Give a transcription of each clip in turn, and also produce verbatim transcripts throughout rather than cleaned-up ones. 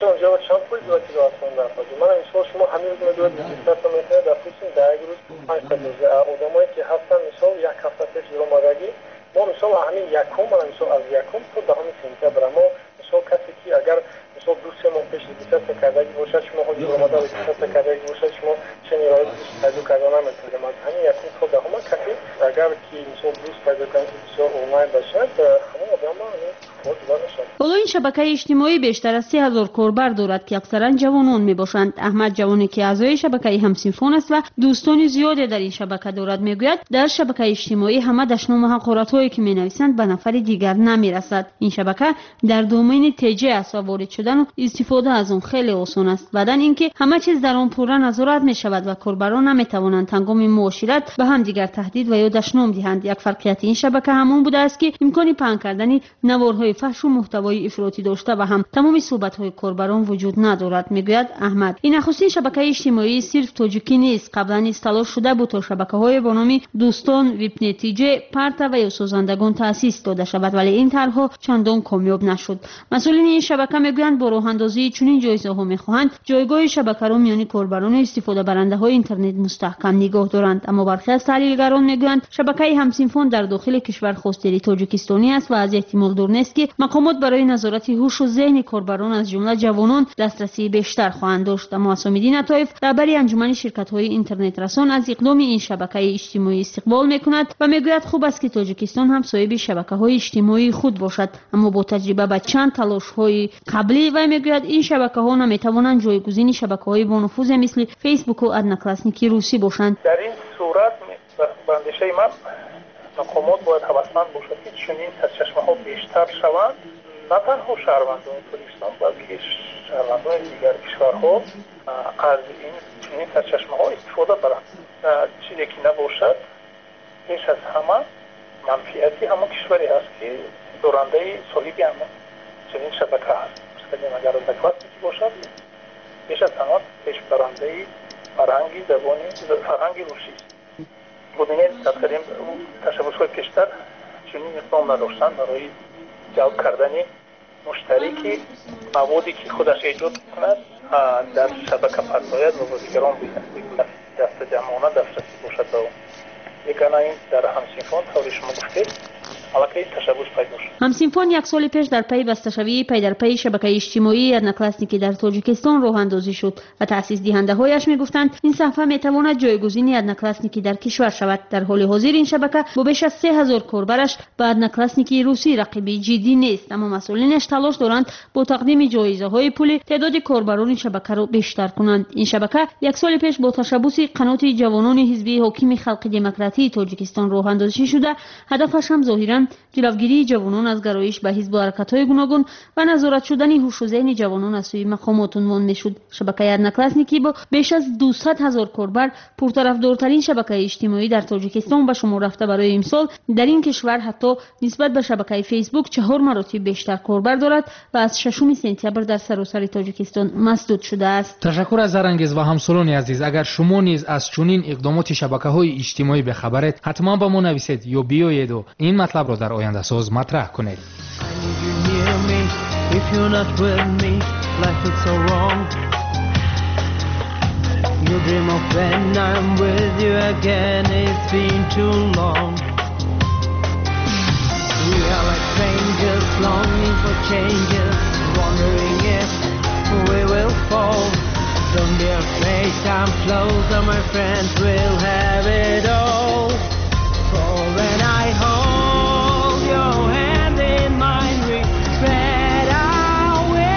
اونجا چند پول داد که اصلا نفاده من مثلا شما همین روز میدونید بیست متر دفترشون در روز پنج روز آدمایی که هستن مثلا یک هفته پیش اومدگی ما مثلا همین یکم من مثلا از یکم تا دهم سپتامبر ما مثلا کسی که اگر مثلا دو سه ماه پیش بیست کردگی باشه شما خودی اومده بیست کردگی باشه شما چنین راه پیدا کردن نمیتونید از همین یکم تا دهم کسی اگر که مثلا دوست پیدا کنید مثلا اونلاین باشه همون آدم حالا این شبکه اجتماعی بیشتر از سه هزار کاربر دارد که اکثرا جوانان می باشند. احمد جوانی که اعضای شبکه همسینفون است و دوستان زیادی در این شبکه دارد میگوید در شبکه اجتماعی همه دشنام و حقارت‌هایی که می نویسند به نفر دیگر نمی رسد. این شبکه در دومین تیجی است و وارد شدن و استفاده از آن خیلی آسان است. بعدن اینکه همه چیز در آن پورا نظارت می شود و کاربران نمی توانند هنگام معاشرت به هم دیگر تهدید و یا دشنام دهند. یک فرقیت این شبکه همون بوده است که امکان پهن کردن نوارهای فحش و محتوای افراطی داشته و هم تمام صحبت‌های کاربران وجود ندارد. میگوید احمد این نخستین شبکه اجتماعی صرف تاجیکی نیست. قبلا نیز تلاش شده بود تا شبکه‌های با نام دوستان، ویب نتیجه، پرتا و یا سازندگان تأسیس داده شود ولی این طرح‌ها چندان کامیاب نشد. مسئولین این شبکه میگویند با راه اندازی چنین جایزه‌ها می‌خواهند جایگاه شبکه را میان کاربران و استفاده برنده‌های اینترنت مستحکم نگاه دارند. اما برخی از تحلیلگران میگویند شبکه همسینفون در داخل کشور خواستاری تاجیکستانی است و از احتمال دور نیست که مقامات برای نظارت هوش و ذهن کاربران از جمله جوانان دسترسی بیشتر خواهند داشت. اما حسام‌الدین عطایف رهبر انجمن شرکت‌های اینترنت رسان از اقدام این شبکه اجتماعی استقبال می‌کند و میگوید خوب است که تاجیکستان هم صاحب شبکه‌های اجتماعی خود باشد. اما با تجربه به چند تلاش‌های قبلی و میگوید این شبکه‌ها نمی‌توانند جایگزین شبکه‌های با نفوذ مثل فیسبوک و ادناکلاسنیکی روسی باشند. در این صورت به اندیشه من مقامات باید حواسمند باشد که چنین سرچشمه‌ها بیشتر شوند، نه تنها شهروندان تاجیکستان بلکه شهروندان دیگر کشورها از این چنین سرچشمه‌ها استفاده برند. چیزی که نباشد بیش از همه منفعتی همه کشوری هست که دارنده صاحب همه چنین شبکه هست. مثلا اگر از کلاسیکی باشد بیش از همه پیشبرنده فرهنگ زبانی فرهنگ روسی است. بودین تقریبا تشبس‌های پیشتر چنین اقدام نداشتند برای جلب کردن مشترکی موادی که خودش ایجاد کند در شبکه پرداید و با دیگران دست جمعانه دسترسی باشد به اون. یکانه این در همسینفون طوری شما گفتید علاقه تشبس پیدا شد. همسینفون یک سال پیش در پی بسته‌شوی پی در پی شبکه اجتماعی ادناکلاسنیکی در تاجیکستان راه اندازی شد و تأسیس دهنده هایش میگفتند این صفحه میتواند جایگزین ادناکلاسنیکی در کشور شود. در حال حاضر این شبکه با بیش از سه هزار کاربرش با ادناکلاسنیکی روسی رقیبی جدی نیست، اما مسئولینش تلاش دارند با تقدیم جایزه های پولی تعداد کاربران شبکه را بیشتر کنند. این شبکه یک سال پیش با تشبث قنات جوانان حزب حاکم خلق دموکراتی تاجیکستان راه اندازی شده. هدفش هم ظاهراً جلوگیری جوانان از گرایش به حزب و حرکت‌های گوناگون و نظارت شدن هوش و ذهن جوانان از سوی مقامات عنوان می‌شد. شبکه ادناکلاسنیکی با بیش از دویست هزار کاربر پرطرفدارترین شبکه اجتماعی در تاجیکستان به شمار رفته. برای امسال در این کشور حتی نسبت به شبکه فیسبوک چهار مراتب بیشتر کاربر دارد و از ششم سپتامبر در سراسر تاجیکستان مسدود شده است. تشکر از زرانگیز و همسالان عزیز. اگر شما نیز از چنین اقدامات شبکه‌های اجتماعی بخبرید حتما به ما نویسید یا بیایید و این مطلب را در آینده ساز مطرح کنید. If you're not with me, life is so wrong. You dream of when I'm with you again, it's been too long. We are like strangers, longing for changes, wondering if we will fall. Don't be afraid, come closer, my friends, we'll have it all. For when I hold your hand in mine, we spread our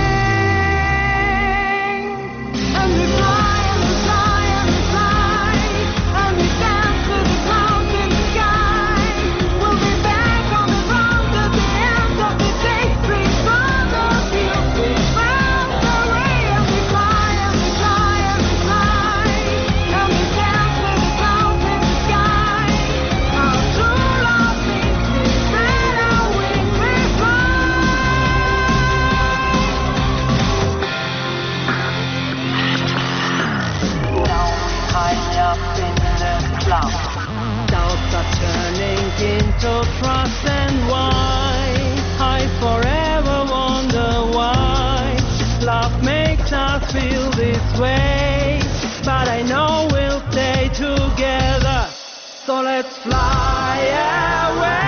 wings, and we fly, and we fly, and we fly, and we dance to the clouds in the sky. We'll be back on the road at the end of the day. We found the hills, we found the way, and we fly, and we fly, and we fly, and we dance to the clouds in the sky. Our true love means we spread our wings, we fly. High up in the clouds, doubts are turning into trust, and why I forever wonder why love makes makes us feel this way, but I know we'll stay together, so let's fly away.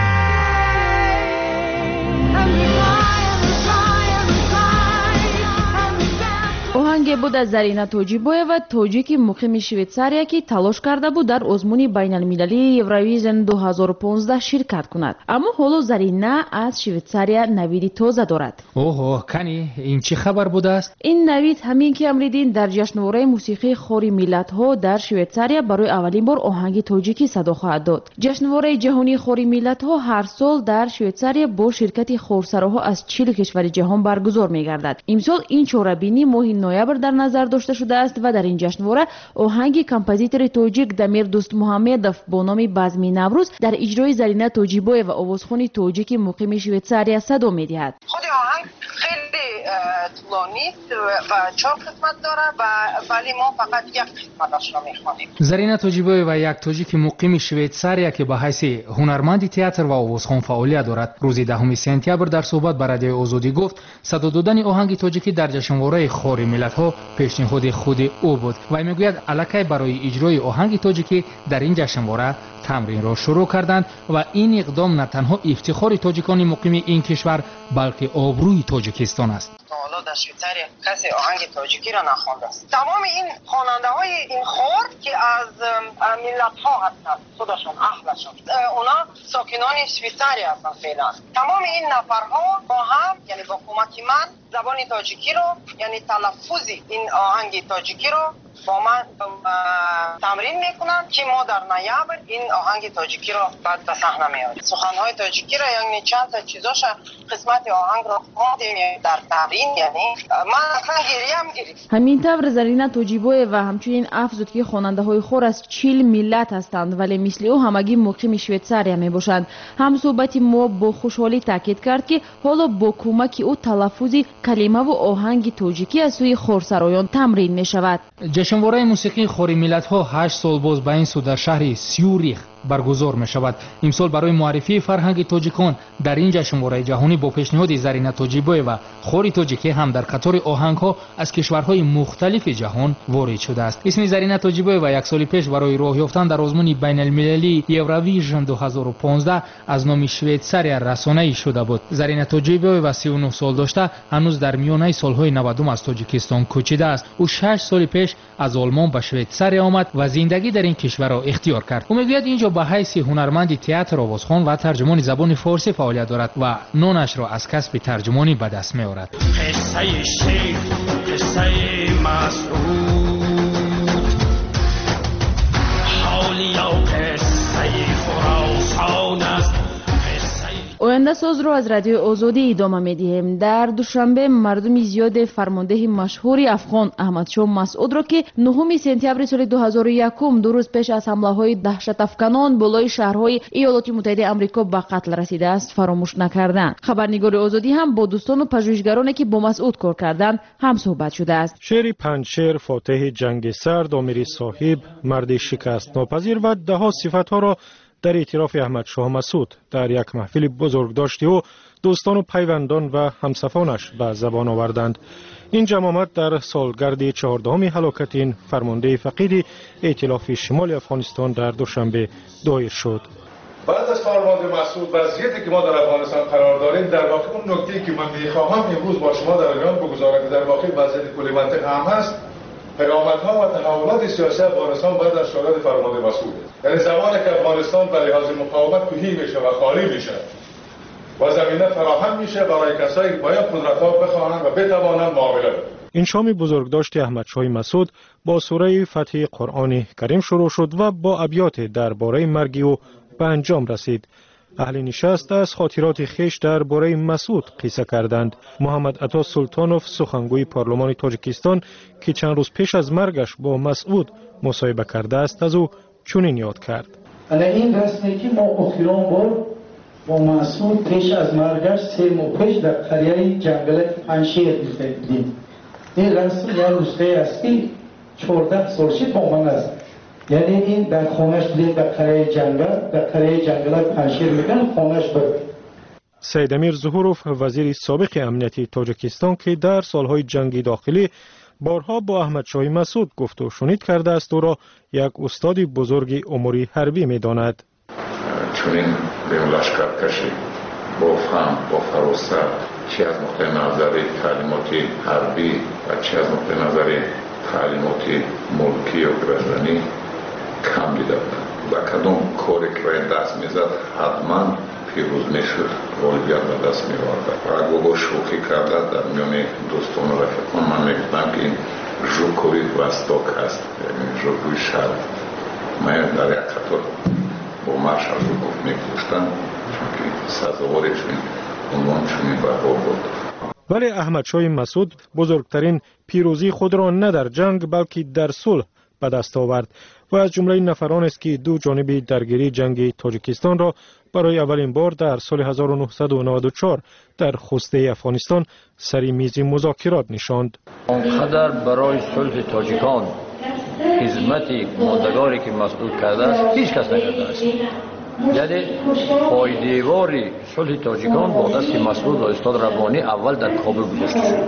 And we fly and we fly and we fly and we dance. оҳанге буд аз Зарина Тоҷибоева, тоҷики муқими Швейтсария ки талош карда буд дар озмуни байналмилалии Евровизион ду ҳазору понздаҳ ширкат кунад. Аммо ҳоло Зарина аз Швейтсария навиди тоза дорад. оҳо, кани ин чӣ хабар будааст? ин навид ҳамин ки амридин дар ҷашнвораи мусиқии хори миллатҳо дар Швейтсария барои аввалин бор оҳанги тоҷикӣ садо хоҳад дод. ҷашнвораи ҷаҳонии хори миллатҳо ҳар сол дар Швейтсария бо ширкати хорсароҳо аз чил кишвари ҷаҳон баргузор мегардад. имсол ин чорабинӣ моҳи ноябр дар назар дошта шудааст ва дар ин ҷашнвора оҳанги композитори тоҷик Дамир Дӯстмуҳаммедов бо номи Базми Наврӯз дар иҷрои Зарина Тоҷибоева овозхони тоҷики муқими Швейтсария садо медиҳад. خود آهنگ خیلی طولانی است و چهار قسمت داره و ولی ما فقط یک قسمتش رو میخوانیم. Зарина Тоҷибоева як тоҷики муқими Швейтсария ки ба ҳайси ҳунарманди театр ва овозхон фаъолият дорад, рӯзи даҳуми сентябр дар суҳбат ба радиои Озодӣ гуфт, садо додани оҳанги тоҷикӣ дар ҷашнвораи хори миллатҳо пешниҳоди худи ӯ буд. Вай мегӯяд аллакай барои иҷрои оҳанги тоҷикӣ дар ин ҷашнвора тамринро шурӯъ карданд ва ин иқдом на танҳо ифтихори тоҷикони муқими ин кишвар, балки обрӯи Тоҷикистон аст. تا حالا در شویتزاریا کسی آهنگ تاجیکی را نخوانده است. تمام این خواننده های این خور که از ملت ها هستند، خودشون اهلشون اونا ساکنان شویتزاریا هستند فعلا. تمام این نفرها با هم یعنی با کمک من زبان تاجیکی رو یعنی تلفظ این آهنگ تاجیکی رو با من تمرین میکنن که ما در نوامبر این آهنگ تاجیکی رو بعد به صحنه میاریم. سخنهای تاجیکی رو یعنی چند تا چیزاش قسمت آهنگ رو خواندیم در تمرین یعنی من اصلا گریم گریم. ҳамин тавр Зарина Тоҷибоева ҳамчунин афзуд ки хонандаҳои хор аз чил миллат ҳастанд, вале мисли ӯ ҳамагӣ муқими Швейтсария мебошанд. ҳамсӯҳбати мо бо хушҳолӣ таъкид кард ки ҳоло бо кӯмаки ӯ талаффузи калимаву оҳанги тоҷикӣ аз сӯи хорсароён тамрин мешавад. ҷашнвораи мусиқии хори миллатҳо ҳашт сол боз ба ин су дар шаҳри Сюрих баргузор мешавад. имсол барои муаррифии фарҳанги тоҷикон дар ин ҷашнвораи ҷаҳонӣ бо пешниҳоди Зарина Тоҷибоева хори тоҷикӣ ҳам дар қатори оҳангҳо аз кишварҳои мухталифи ҷаҳон ворид шудааст. исми Зарина Тоҷибоева як соли пеш барои роҳ ёфтан дар озмуни байналмилалии Евровизион ду ҳазору понздаҳ аз номи Швейтсария расонаӣ шуда буд. Зарина Тоҷибоева си у нӯҳ сол дошта ҳанӯз дар миёнаи солҳои навадум аз Тоҷикистон кӯчидааст. ӯ шаш соли пеш аз Олмон ба Швейтсария омад ва зиндагӣ дар ин кишварро ихтиёр кард. ӯ мегӯяд инҷо ба ҳайси ҳунарманди театр, овозхон ва тарҷумони забони форсӣ фаъолият дорад ва нонашро аз касби тарҷумонӣ ба даст меорад. قصه شیر قصه مسعود حالیا قصه خراسان است. ояндасозро аз радиои Озодӣ идома медиҳем. дар душанбе мардуми зиёде фармондеҳи машҳури афғон Аҳмадшоҳ Масъудро ки нӯҳуми сентябри соли ду ҳазору якум ду рӯз пеш аз ҳамлаҳои даҳшатафканон болои шаҳрҳои Иёлоти Муттаҳидаи Амрико ба қатл расидааст фаромӯш накарданд. хабарнигори Озодӣ ҳам бо дӯстону пажӯҳишгароне ки бо Масъуд кор карданд ҳамсӯҳбат шудааст. шери панҷшер, фотеҳи ҷанги сард, омири соҳиб, марди шикастнопазир ва даҳо сифатҳоро در اعتراف احمدشاه مسعود در یک محفل بزرگداشتی او دوستان و پیوندان و همسفانش به زبان آوردند. این جمع آمد در سالگرد چهاردهم هلاکت این فرمانده فقید ائتلاف شمال افغانستان در دوشنبه دایر شد. بعد از فرمانده مسعود وضعیتی که ما در افغانستان قرار داریم، در واقع اون نکته‌ای که من می‌خواهم امروز با شما در میان بگذارم که در واقع وضعیت کل منطقه هم هست، پیامدها و تحولات سیاسی افغانستان بعد از شهادت فرمانده مسعود، یعنی زمانی که افغانستان به لحاظ مقاومت تهی میشه و خالی میشه و زمینه فراهم میشه برای کسایی که باید قدرت‌ها بخواهند و بتوانند معامله کنند. این شام بزرگداشت احمدشاه مسعود با سوره فتح قرآن کریم شروع شد و با ابیات درباره مرگ او به انجام رسید. اهل نشست از خاطرات خیش درباره مسعود قصه کردند. محمد عطا سلطانوف سخنگوی پارلمان تاجیکستان که چند روز پیش از مرگش با مسعود مصاحبه کرده است از او چنین یاد کرد. این رسمی که ما آخرین بار با مسعود پیش از مرگش سه ماه پیش در قریه جنگل پنشیر دیدیم. این رسم یا نسخه اصلی چهارده سال شد با من است. یعنی این در خانهش دید در قریه جنگل، در قریه جنگل پنشیر میگن خانهش بود. سیدامیر ظهوروف وزیر سابق امنیتی تاجیکستان که در سالهای جنگ داخلی بارها با احمد شاه مسعود گفت و شنید کرده است او را یک استاد بزرگ امور حربی می‌داند. چنین به لشکرکشی با فهم با فراست چه از نقطه نظر تعلیمات حربی و چه از نقطه نظر تعلیمات ملکی و گردنی کم دیده بودم و کدام کاری که دست میزد حتما پیروز میشد، غالبیت به دست می‌آورد. و اگر با شوخی کرده در میان دوستان و رفیقان من میگفتم که این ژوکوری وستاک است، یعنی ژوکوی شهر. من در یک قطار با مارشال ژوکوف میگفتم چون که سزاوار چنین عنوان چنین بها بود. ولی احمد شاه مسعود بزرگترین پیروزی خود را نه در جنگ بلکه در صلح به دست آورد و از جمله نفران است که دو جانب درگیری جنگ تاجیکستان را برای اولین بار در سال هزار و نهصد و نود و چهار در خوسته افغانستان سری میز مذاکرات نشاند. آنقدر برای صلح تاجیکان خدمتی ماندگاری که مسعود کرده است هیچ کس نکرده است. یعنی پایدیواری صلح تاجیکان با دست مسعود و استاد ربانی اول در کابل گذاشته شد.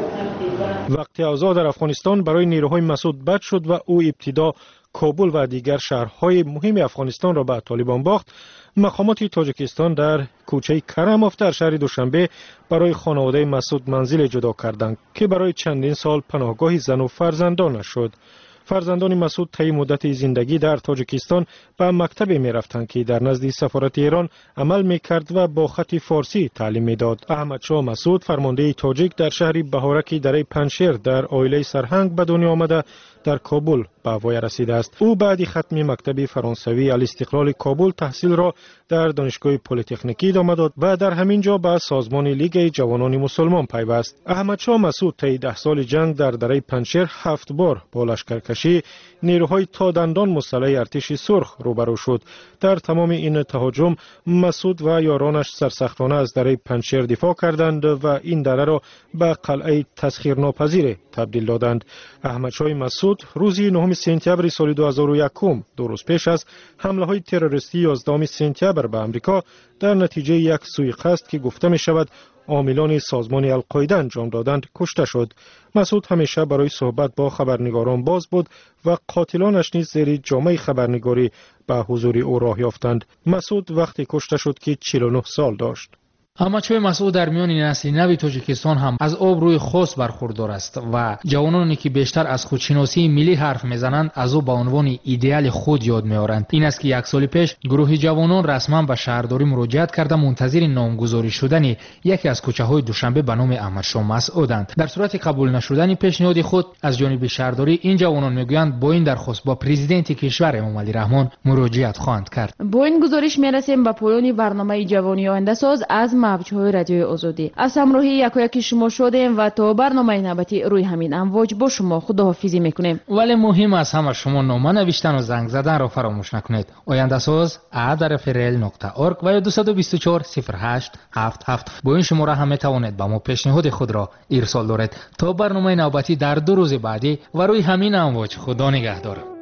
وقتی اوضاع در افغانستان برای نیروهای مسعود بد شد و او ابتدا کابل و دیگر شهرهای مهم افغانستان را به طالبان باخت، مقامات تاجیکستان در کوچه کرماف در شهر دوشنبه برای خانواده مسعود منزل جدا کردند که برای چندین سال پناهگاه زن و فرزندان شد. فرزندان مسعود طی مدت زندگی در تاجیکستان به مکتب می رفتند که در نزد سفارت ایران عمل می کرد و با خط فارسی تعلیم می داد. احمد شاه مسعود فرمانده تاجیک در شهر بهارک دره پنشیر در عائله سرهنگ به دنیا آمده در کابل به وای رسیده است. او بعد ختم مکتب فرانسوی الاستقلال کابل تحصیل را در دانشگاه پلی‌تکنیکی ادامه داد و در همین جا به سازمان لیگ جوانان مسلمان پیوست. احمد شاه مسعود طی ده سال جنگ در دره پنشیر هفت بار با لشکرکشی نیروهای تا دندان مسلح ارتش سرخ روبرو شد. در تمام این تهاجم مسعود و یارانش سرسختانه از دره پنشیر دفاع کردند و این دره را به قلعه تسخیرناپذیر تبدیل دادند. احمد شاه مسعود روز نهم سپتامبر سال دو هزار و یک دو روز پیش از حمله های تروریستی یازدهم سپتامبر به آمریکا در نتیجه یک سوءقصد که گفته می شود عاملان سازمان القاعده انجام دادند کشته شد. مسعود همیشه برای صحبت با خبرنگاران باز بود و قاتلانش نیز زیر جامه خبرنگاری به حضور او راه یافتند. مسعود وقتی کشته شد که چهل و نه سال داشت. اما چوی مسعود در میان نسل نو تاجیکستان هم از آبروی خاص برخوردار است و جوانانی که بیشتر از خودشناسی ملی حرف میزنند از او به عنوان ایدئال خود یاد میآورند. این است که یک سال پیش گروه جوانان رسما به شهرداری مراجعت کرده منتظر نامگذاری شدن یکی از کوچه‌های دوشنبه به نام احمد شاه مسعودند. در صورت قبول نشدن پیشنهاد خود از جانب شهرداری این جوانان میگویند با این درخواست با پرزیدنت کشور امام علی رحمان مراجعت خواهند کرد. با این گزارش میرسیم به پایان برنامه جوانی آینده ساز از موج‌های رادیو آزادی. از همراهی یکایک شما شدیم و تا برنامه نوبتی روی همین امواج با شما خداحافظی میکنیم. ولی مهم است همه شما نامه نوشتن و زنگ زدن را فراموش نکنید. آینده ساز ات رفرل نقطه اورگ و یا دو دو چهار صفر هشت هفت هفت با این شماره هم میتوانید به ما پیشنهاد خود را ارسال دارید. تا برنامه نوبتی در دو روز بعدی و روی همین امواج خدا نگهدار.